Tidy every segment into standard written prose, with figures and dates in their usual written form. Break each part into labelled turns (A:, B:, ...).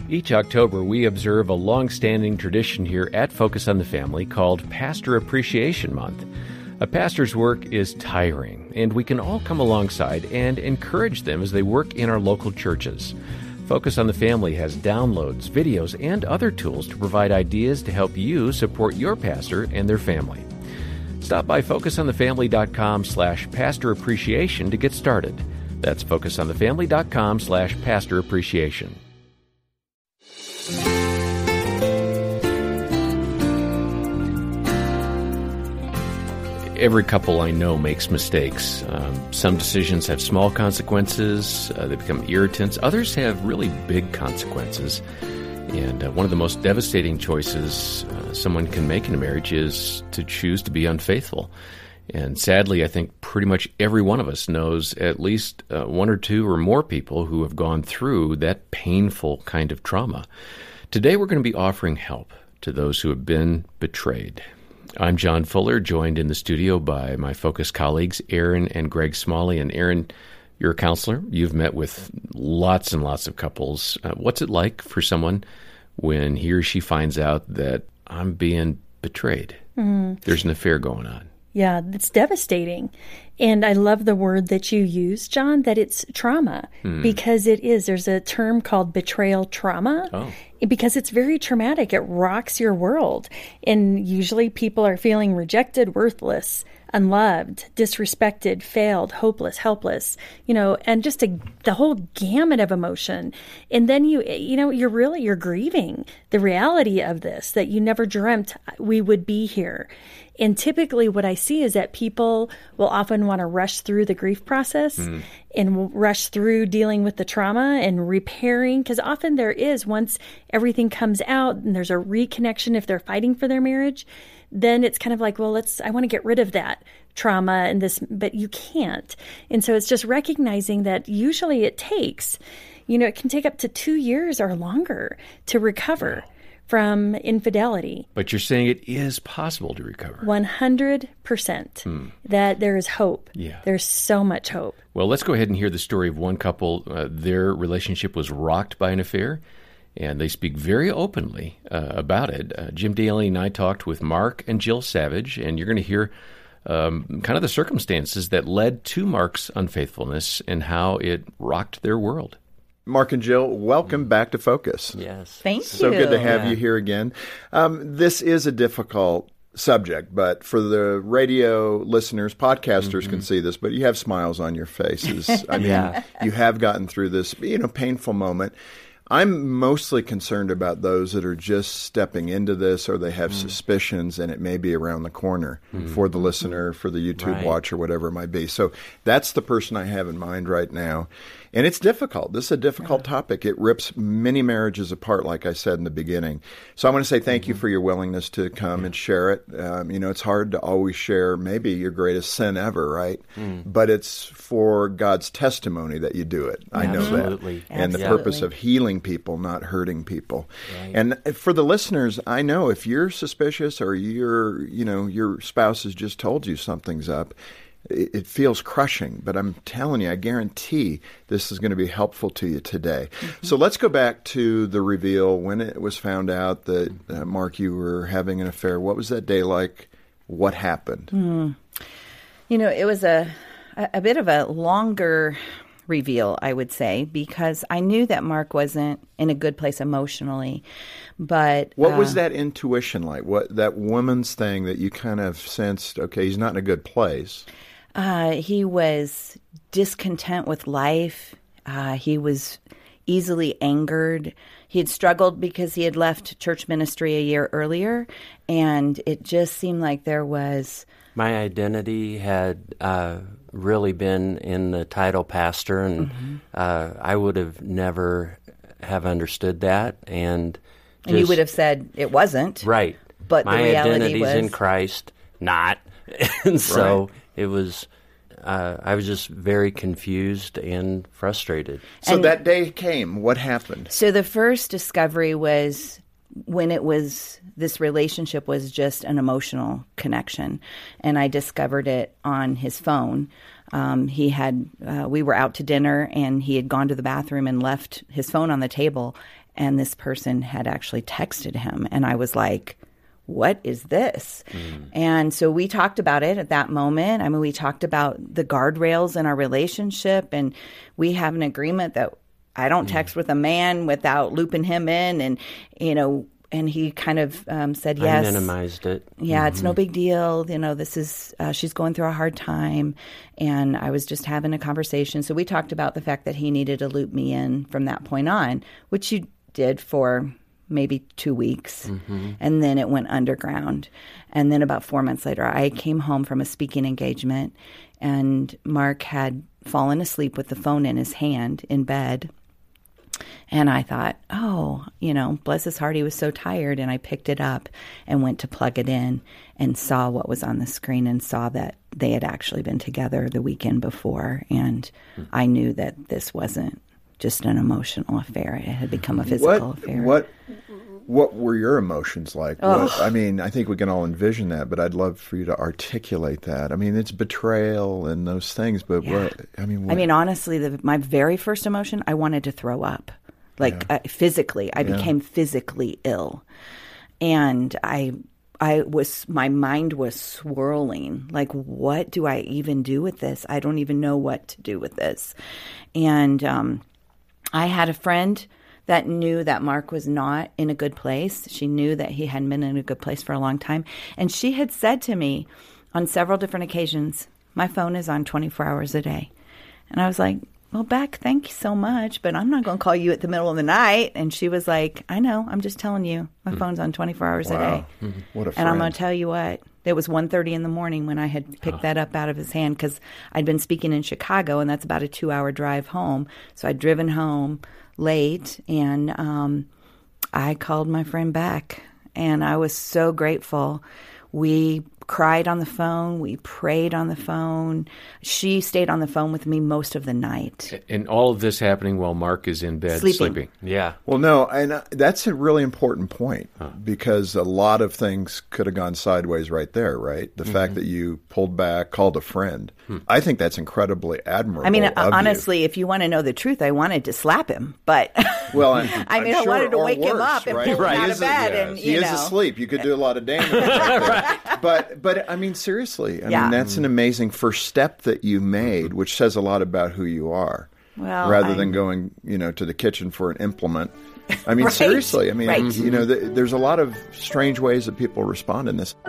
A: Each October, we observe a long-standing tradition here at Focus on the Family called Pastor Appreciation Month. A pastor's work is tiring, and we can all come alongside and encourage them as they work in our local churches. Focus on the Family has downloads, videos, and other tools to provide ideas to help you support your pastor and their family. Stop by focusonthefamily.com/pastor appreciation to get started. That's focusonthefamily.com/pastor appreciation. Every couple I know makes mistakes. Some decisions have small consequences. They become irritants. Others have really big consequences. And one of the most devastating choices someone can make in a marriage is to choose to be unfaithful. And sadly, I think pretty much every one of us knows at least one or two or more people who have gone through that painful kind of trauma. Today, we're going to be offering help to those who have been betrayed. I'm John Fuller, joined in the studio by my Focus colleagues, Aaron and Greg Smalley. And Aaron, you're a counselor. You've met with lots and lots of couples. What's it like for someone when he or she finds out that I'm being betrayed? There's an affair going on.
B: Yeah, it's devastating. And I love the word that you use, John, that it's trauma, because it is. There's a term called betrayal trauma, because it's very traumatic. It rocks your world. And usually people are feeling rejected, worthless, unloved, disrespected, failed, hopeless, helpless, and just the whole gamut of emotion. And then you're grieving the reality of this, that you never dreamt we would be here. And typically what I see is that people will often want to rush through the grief process and rush through dealing with the trauma and repairing, because often there is, once everything comes out and there's a reconnection, if they're fighting for their marriage, then it's kind of like, well, I want to get rid of that trauma and this, but you can't. And so it's just recognizing that usually it takes, it can take up to 2 years or longer to recover from infidelity.
A: But you're saying it is possible to recover.
B: 100%. That there is hope.
A: Yeah.
B: There's so much hope.
A: Well, let's go ahead and hear the story of one couple. Their relationship was rocked by an affair, and they speak very openly about it. Jim Daly and I talked with Mark and Jill Savage, and you're going to hear kind of the circumstances that led to Mark's unfaithfulness and how it rocked their world.
C: Mark and Jill, welcome back to Focus.
D: Yes.
B: Thank you.
C: So good to have you here again. This is a difficult subject, but for the radio listeners, podcasters can see this, but you have smiles on your faces. I mean, you have gotten through this, painful moment. I'm mostly concerned about those that are just stepping into this, or they have suspicions and it may be around the corner for the listener, for the YouTube watcher, whatever it might be. So that's the person I have in mind right now. And it's difficult. This is a difficult topic. It rips many marriages apart, like I said in the beginning. So I want to say thank you for your willingness to come and share it. It's hard to always share maybe your greatest sin ever, right? But it's for God's testimony that you do it. I know
D: Absolutely.
C: that. And the purpose of healing people, not hurting people. Right. And for the listeners, I know if you're suspicious or your spouse has just told you something's up, it feels crushing, but I'm telling you, I guarantee this is going to be helpful to you today. So let's go back to the reveal when it was found out that, Mark, you were having an affair. What was that day like? What happened?
E: It was a bit of a longer reveal, I would say, because I knew that Mark wasn't in a good place emotionally. But
C: what was that intuition like? What that woman's thing that you kind of sensed, okay, he's not in a good place?
E: He was discontent with life. He was easily angered. He had struggled because he had left church ministry a year earlier, and it just seemed like there was...
D: My identity had really been in the title pastor, and I would have never have understood that. And
E: you would have said it wasn't.
D: Right.
E: But
D: my
E: the reality
D: identity's
E: was...
D: in Christ, not. And so it was... I was just very confused and frustrated.
C: So that day came. What happened?
E: So the first discovery was when this relationship was just an emotional connection. And I discovered it on his phone. We were out to dinner, and he had gone to the bathroom and left his phone on the table. and this person had actually texted him. And I was like, what is this? And so we talked about it at that moment. I mean, we talked about the guardrails in our relationship, and we have an agreement that I don't text with a man without looping him in. And, and he kind of said yes.
D: I minimized it.
E: Yeah, it's no big deal. This is, she's going through a hard time. And I was just having a conversation. So we talked about the fact that he needed to loop me in from that point on, which you did for maybe 2 weeks. And then it went underground. And then about 4 months later, I came home from a speaking engagement, and Mark had fallen asleep with the phone in his hand in bed. And I thought, bless his heart, he was so tired. And I picked it up and went to plug it in and saw what was on the screen and saw that they had actually been together the weekend before. And I knew that this wasn't just an emotional affair. It had become a physical affair.
C: What were your emotions like? I think we can all envision that, but I'd love for you to articulate that. I mean, it's betrayal and those things, but
E: honestly, my very first emotion, I wanted to throw up. Physically. I became physically ill. And my mind was swirling. Like, what do I even do with this? I don't even know what to do with this. And I had a friend that knew that Mark was not in a good place. She knew that he hadn't been in a good place for a long time. And she had said to me on several different occasions, my phone is on 24 hours a day. And I was like, well, Beck, thank you so much, but I'm not going to call you at the middle of the night. And she was like, I know, I'm just telling you, my phone's on 24 hours a day.
C: What a friend.
E: And I'm going to tell you what, it was 1:30 in the morning when I had picked that up out of his hand, because I'd been speaking in Chicago, and that's about a 2-hour drive home. So I'd driven home late, and I called my friend back, and I was so grateful. We cried on the phone. We prayed on the phone. She stayed on the phone with me most of the night.
A: And all of this happening while Mark is in bed sleeping.
D: Yeah.
C: Well, no, and that's a really important point, because a lot of things could have gone sideways right there, right? The fact that you pulled back, called a friend. I think that's incredibly admirable.
E: I mean,
C: of
E: honestly,
C: you.
E: if you want to know the truth, I wanted to slap him, but
C: well,
E: I wanted to wake him up and pull him out of bed. And,
C: he is asleep. You could do a lot of damage. Right. But I mean, seriously, I mean, that's an amazing first step that you made, which says a lot about who you are.
E: Well,
C: rather than going, to the kitchen for an implement. I mean, seriously. I mean, there's a lot of strange ways that people respond in this.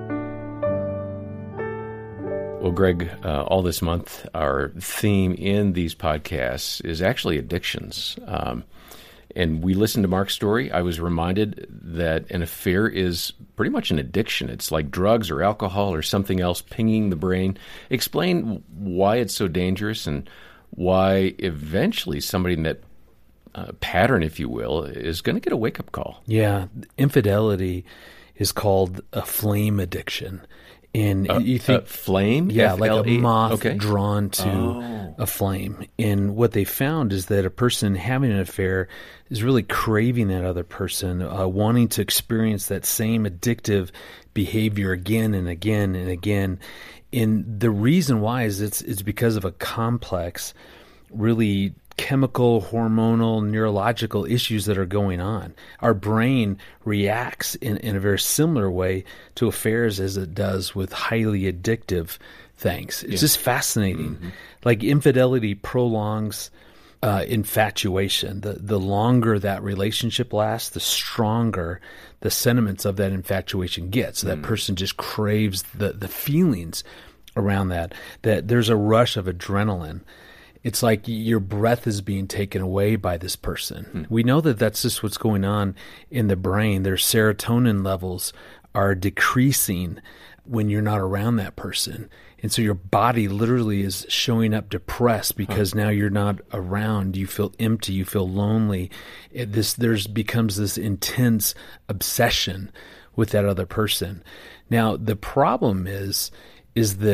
A: Well, Greg, all this month, our theme in these podcasts is actually addictions. And we listened to Mark's story. I was reminded that an affair is pretty much an addiction. It's like drugs or alcohol or something else pinging the brain. Explain why it's so dangerous and why eventually somebody in that pattern, if you will, is going to get a wake-up call.
F: Yeah. Infidelity is called a flame addiction. And you think
A: flame?
F: Yeah,
A: F-L-E?
F: like a moth drawn to a flame. And what they found is that a person having an affair is really craving that other person, wanting to experience that same addictive behavior again and again and again. And the reason why is it's because of a complex, really chemical, hormonal, neurological issues that are going on. Our brain reacts in a very similar way to affairs as it does with highly addictive things. It's just fascinating. Mm-hmm. Like infidelity prolongs infatuation. The longer that relationship lasts, the stronger the sentiments of that infatuation gets. So that person just craves the feelings around that there's a rush of adrenaline. It's like your breath is being taken away by this person. We know that that's just what's going on in the brain. Their serotonin levels are decreasing when you're not around that person. And so your body literally is showing up depressed because now you're not around. You feel empty. You feel lonely. There's becomes this intense obsession with that other person. Now, the problem is that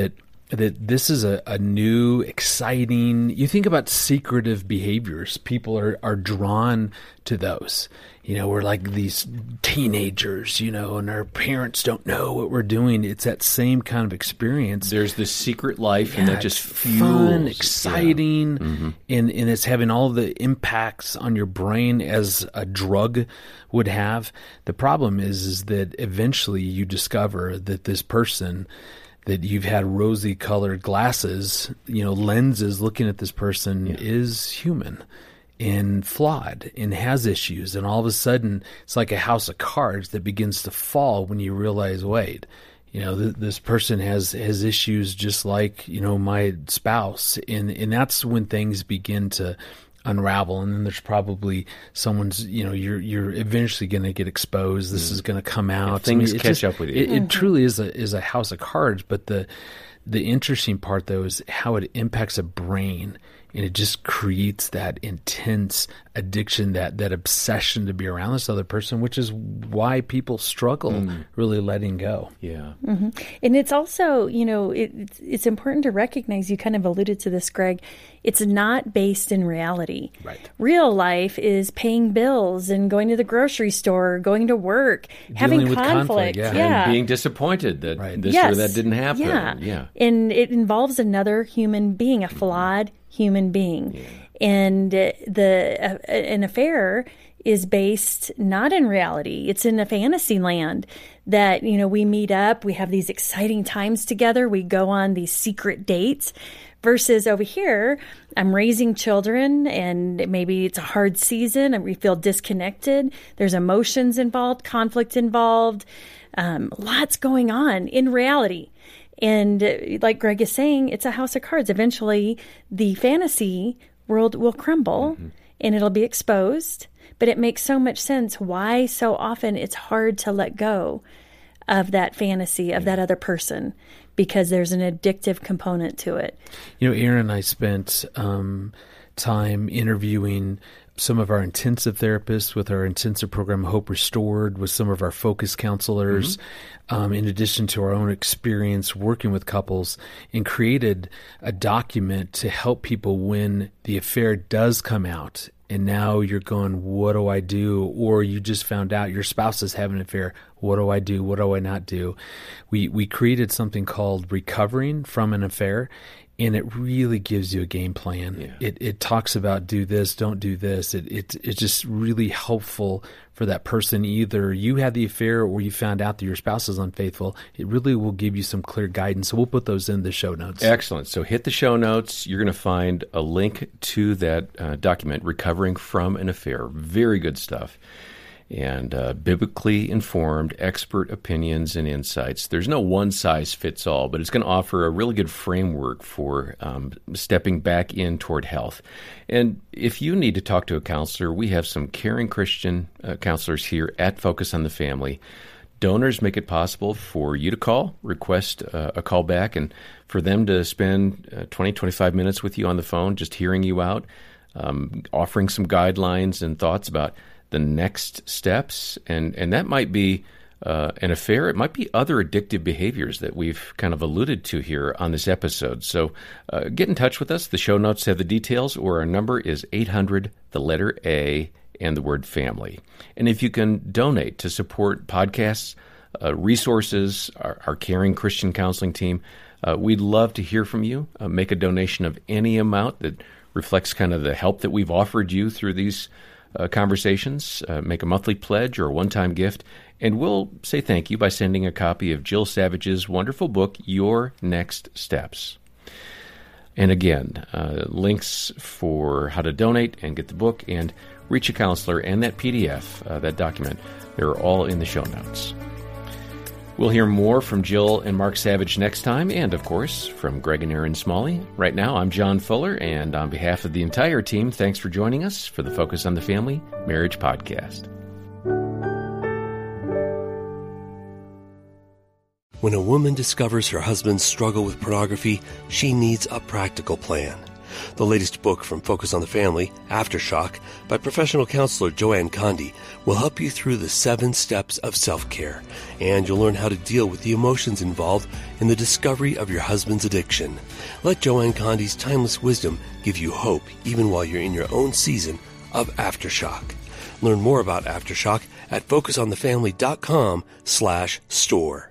F: that this is a new, exciting, you think about secretive behaviors. People are drawn to those. We're like these teenagers, and our parents don't know what we're doing. It's that same kind of experience.
A: There's this secret life, and that just fuels.
F: Fun, exciting, and it's having all the impacts on your brain as a drug would have. The problem is that eventually you discover that this person that you've had rosy colored glasses, lenses looking at this person is human and flawed and has issues. And all of a sudden it's like a house of cards that begins to fall when you realize, wait, this person has issues just like, my spouse. And that's when things begin to unravel. And then there's probably someone's, you're eventually going to get exposed. This is going to come out.
A: Things catch up with you.
F: It truly is a house of cards. But the interesting part, though, is how it impacts a brain. And it just creates that intense addiction, that obsession to be around this other person, which is why people struggle really letting go.
A: Yeah.
B: Mm-hmm. And it's also, it's important to recognize, you kind of alluded to this, Greg, it's not based in reality.
F: Right.
B: Real life is paying bills and going to the grocery store, going to work, having conflict.
A: And being disappointed that this or that didn't happen.
B: Yeah. And it involves another human being, a flawed human being. Yeah. And an affair is based not in reality. It's in a fantasy land that, we meet up, we have these exciting times together, we go on these secret dates, versus over here, I'm raising children and maybe it's a hard season and we feel disconnected. There's emotions involved, conflict involved, lots going on in reality. And like Greg is saying, it's a house of cards. Eventually, the fantasy world will crumble and it'll be exposed. But it makes so much sense why so often it's hard to let go of that fantasy of that other person, because there's an addictive component to it.
F: Aaron and I spent time interviewing some of our intensive therapists with our intensive program Hope Restored, with some of our focus counselors, in addition to our own experience working with couples, and created a document to help people when the affair does come out. And now you're going, what do I do? Or you just found out your spouse is having an affair. What do I do? What do I not do? We created something called Recovering from an Affair. And it really gives you a game plan. Yeah. It talks about do this, don't do this. It's just really helpful for that person. Either you had the affair or you found out that your spouse is unfaithful. It really will give you some clear guidance. So we'll put those in the show notes.
A: Excellent. So hit the show notes. You're going to find a link to that document, Recovering from an Affair. Very good stuff. And biblically informed expert opinions and insights. There's no one-size-fits-all, but it's going to offer a really good framework for stepping back in toward health. And if you need to talk to a counselor, we have some caring Christian counselors here at Focus on the Family. Donors make it possible for you to call, request a call back, and for them to spend 20, 25 minutes with you on the phone, just hearing you out, offering some guidelines and thoughts about the next steps, and that might be an affair. It might be other addictive behaviors that we've kind of alluded to here on this episode. So get in touch with us. The show notes have the details, or our number is 800, the letter A, and the word family. And if you can donate to support podcasts, resources, our caring Christian counseling team, we'd love to hear from you. Make a donation of any amount that reflects kind of the help that we've offered you through these conversations. Make a monthly pledge or a one-time gift, and we'll say thank you by sending a copy of Jill Savage's wonderful book, Your Next Steps. And again, links for how to donate and get the book and reach a counselor and that PDF, that document, they're all in the show notes. We'll hear more from Jill and Mark Savage next time, and, of course, from Greg and Aaron Smalley. Right now, I'm John Fuller, and on behalf of the entire team, thanks for joining us for the Focus on the Family Marriage Podcast.
G: When a woman discovers her husband's struggle with pornography, she needs a practical plan. The latest book from Focus on the Family, Aftershock, by professional counselor Joanne Condi, will help you through the 7 steps of self-care, and you'll learn how to deal with the emotions involved in the discovery of your husband's addiction. Let Joanne Condi's timeless wisdom give you hope even while you're in your own season of Aftershock. Learn more about Aftershock at focusonthefamily.com/store.